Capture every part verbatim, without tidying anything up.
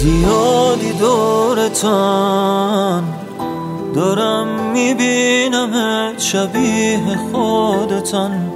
زیادی دورتان دارم میبینمت شبیه خودتان.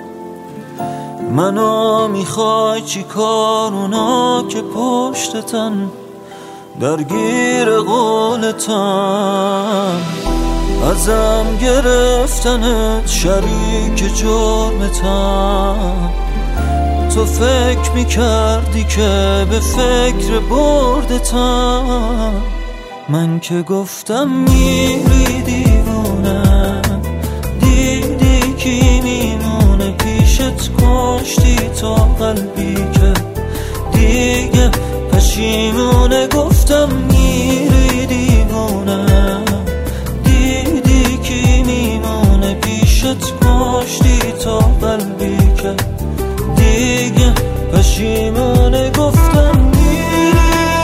منو میخوای چی کار اونا که پشتتن درگیر قولتان. ازم گرفتنت شریک جرمتان. تو فکر میکردی که به فکر بردتان. من که گفتم میری دیوونه، دیدی کی میمونه پیشت، کشتی تا قلبی که دیگه پشیمونه. گفتم میری دیوونه، دیدی کی میمونه پیشت، کشتی تا قلبی که دیگه پشیمونه. گفتم میری.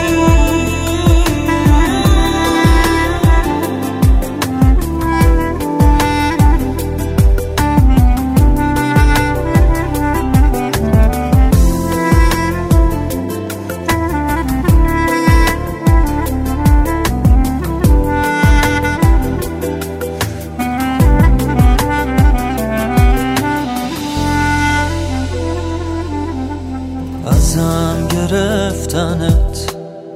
ازم گرفتنت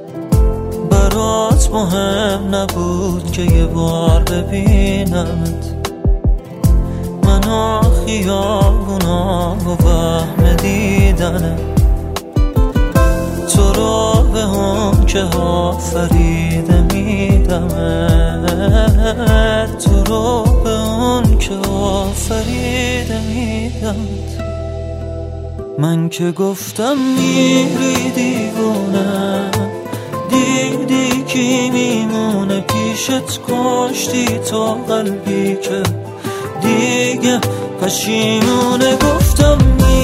برات مهم نبود که یه بار ببینمت. منو خیابونا و وهم دیدنه، تو رو به اون که آفریده میدمت، تو رو به اون که آفریده میدمت. من که گفتم میری دیوونه، دیدی کی میمونه پیشت، کشتی تا قلبی که دیگه پشیمونه. گفتم میری.